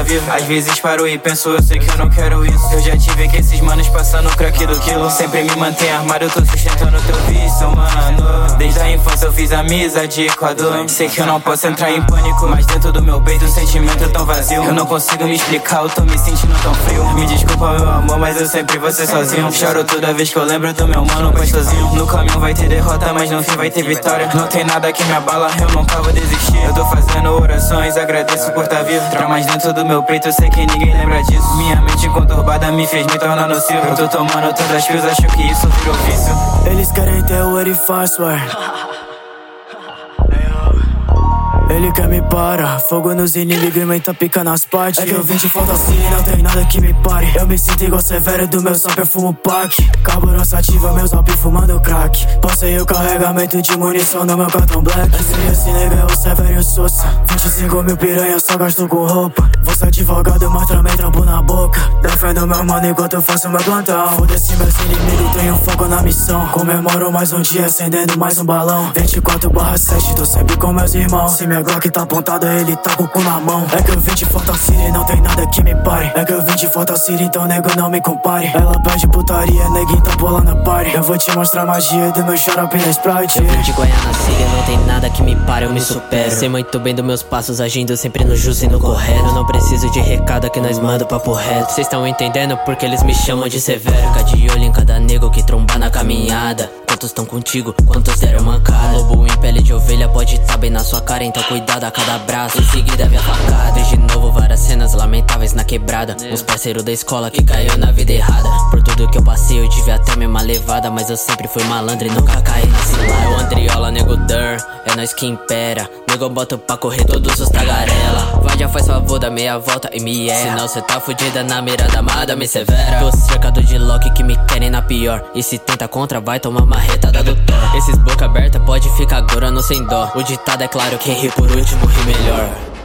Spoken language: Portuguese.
vir. Às vezes paro e penso, eu sei que eu não quero isso. Eu já tive que esses manos passando crack do quilo. Sempre me mantém armado, eu tô sustentando teu vício, mano. Desde a infância eu fiz amizade com a dor. Sei que eu não posso entrar em pânico, mas dentro do meu peito o sentimento é tão vazio. Eu não consigo me explicar, eu tô me sentindo tão frio. Me desculpa meu amor, mas eu sempre vou ser sozinho. Choro toda vez que eu lembro do meu mano pastozinho. No caminho vai ter derrota, mas no fim vai ter vitória. Não tem nada que me abala, eu nunca vou desistir. Eu tô fazendo orações, agradeço por tá vivo. Traumas dentro do meu peito, eu sei que ninguém lembra disso. Minha mente conturbada me fez me tornar nocivo. Eu tô tomando todas as pilhas, acho que isso virou vício. Eles querem ter o What If I swear. Ele quer me parar, fogo nos inimigos, então pica nas partes. É que eu vim de falta assim, não tem nada que me pare. Eu me sinto igual Severo do meu som, perfumo pack. Carburança ativa, meus alpes fumando crack. Passei o carregamento de munição no meu cartão black. Esse nega é o Severo e o Sousa. 25 mil piranha, eu só gasto com roupa. Vou ser advogado, mas também trampo na boca. Defendo meu mano enquanto eu faço meu plantão. Foda-se meus inimigos, tenho fogo na missão. Comemoro mais um dia, acendendo mais um balão. 24/7, tô sempre com meus irmãos. Se minha Glock tá apontada, ele tá com o cu na mão. É que eu vim de Falta City, não tem nada que me pare. É que eu vim de Falta City, então nego não me compare. Ela pede putaria, nego então bola na party. Eu vou te mostrar a magia do meu xarope na Sprite. Eu vim de Guaiana City, não tem nada que me pare, eu me supero. Sei muito bem dos meus passos, agindo sempre no justo e no correto. Eu não preciso de recado que nós manda papo reto. Cês tão entendendo porque eles me chamam de severo. Fica de olho em cada nego que trombar na caminhada. Quantos tão contigo, quantos deram mancada. Lobo em pele de ovelha pode tá bem na sua cara, então cuidado a cada braço, em seguida vem a facada. Desde novo várias cenas lamentáveis na quebrada. Uns parceiros da escola que caiu na vida errada. Por tudo que eu passei eu devia ter uma levada, mas eu sempre fui malandro e nunca caí nesse lado. É o Andriola, nego Dur, é nós que impera. Nego eu boto pra correr todos os tagarela. Vai, já faz favor da meia volta e me erra. Senão cê tá fudida na mira da madame severa. Tô cercado de Loki que me querem na pior. E se tenta contra vai tomar uma retada do Thor. Esses boca aberta pode ficar gorando sem dó. O ditado é claro, quem ri por último ri melhor.